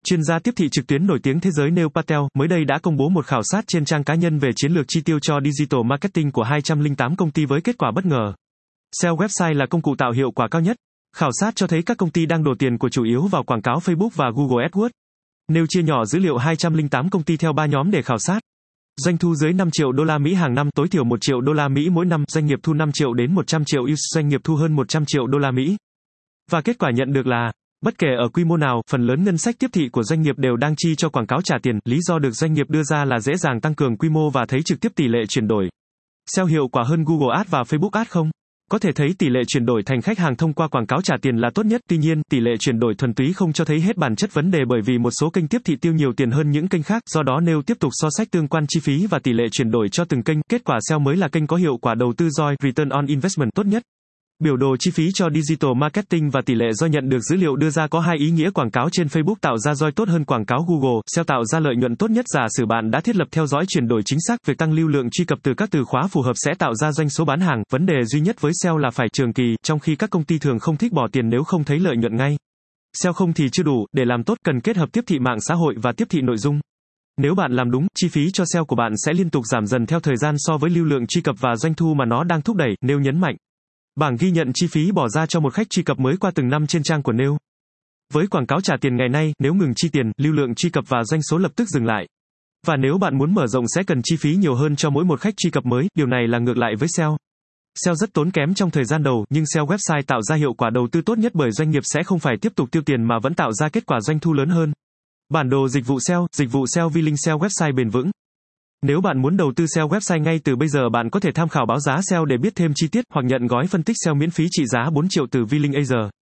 Chuyên gia tiếp thị trực tuyến nổi tiếng thế giới Neil Patel mới đây đã công bố một khảo sát trên trang cá nhân về chiến lược chi tiêu cho digital marketing của 208 công ty với kết quả bất ngờ. SEO website là công cụ tạo hiệu quả cao nhất. Khảo sát cho thấy các công ty đang đổ tiền của chủ yếu vào quảng cáo Facebook và Google AdWords. Neil chia nhỏ dữ liệu 208 công ty theo 3 nhóm để khảo sát. Doanh thu dưới 5 triệu đô la Mỹ hàng năm, tối thiểu 1 triệu đô la Mỹ mỗi năm, doanh nghiệp thu 5 triệu đến 100 triệu USD, doanh nghiệp thu hơn 100 triệu đô la Mỹ. Và kết quả nhận được là, bất kể ở quy mô nào, phần lớn ngân sách tiếp thị của doanh nghiệp đều đang chi cho quảng cáo trả tiền. Lý do được doanh nghiệp đưa ra là dễ dàng tăng cường quy mô và thấy trực tiếp tỷ lệ chuyển đổi SEO hiệu quả hơn Google Ads và Facebook Ads không? Có thể thấy tỷ lệ chuyển đổi thành khách hàng thông qua quảng cáo trả tiền là tốt nhất, tuy nhiên, tỷ lệ chuyển đổi thuần túy không cho thấy hết bản chất vấn đề bởi vì một số kênh tiếp thị tiêu nhiều tiền hơn những kênh khác, do đó Neil tiếp tục so sánh tương quan chi phí và tỷ lệ chuyển đổi cho từng kênh, kết quả SEO mới là kênh có hiệu quả đầu tư ROI, Return on Investment tốt nhất. Biểu đồ chi phí cho digital marketing và tỷ lệ do nhận được dữ liệu đưa ra có hai ý nghĩa: quảng cáo trên Facebook tạo ra ROI tốt hơn quảng cáo Google, SEO tạo ra lợi nhuận tốt nhất. Giả sử bạn đã thiết lập theo dõi chuyển đổi chính xác, việc tăng lưu lượng truy cập từ các từ khóa phù hợp sẽ tạo ra doanh số bán hàng. Vấn đề duy nhất với SEO là phải trường kỳ, trong khi các công ty thường không thích bỏ tiền nếu không thấy lợi nhuận ngay. SEO không thì chưa đủ, để làm tốt cần kết hợp tiếp thị mạng xã hội và tiếp thị nội dung. Nếu bạn làm đúng, chi phí cho SEO của bạn sẽ liên tục giảm dần theo thời gian so với lưu lượng truy cập và doanh thu mà nó đang thúc đẩy, Neil nhấn mạnh. Bảng ghi nhận chi phí bỏ ra cho một khách truy cập mới qua từng năm trên trang của Neil. Với quảng cáo trả tiền ngày nay, nếu ngừng chi tiền, lưu lượng truy cập và doanh số lập tức dừng lại. Và nếu bạn muốn mở rộng sẽ cần chi phí nhiều hơn cho mỗi một khách truy cập mới, điều này là ngược lại với SEO. SEO rất tốn kém trong thời gian đầu, nhưng SEO website tạo ra hiệu quả đầu tư tốt nhất bởi doanh nghiệp sẽ không phải tiếp tục tiêu tiền mà vẫn tạo ra kết quả doanh thu lớn hơn. Bản đồ dịch vụ SEO vi link SEO website bền vững. Nếu bạn muốn đầu tư SEO website ngay từ bây giờ, bạn có thể tham khảo báo giá SEO để biết thêm chi tiết hoặc nhận gói phân tích SEO miễn phí trị giá 4 triệu từ V-Link Asia.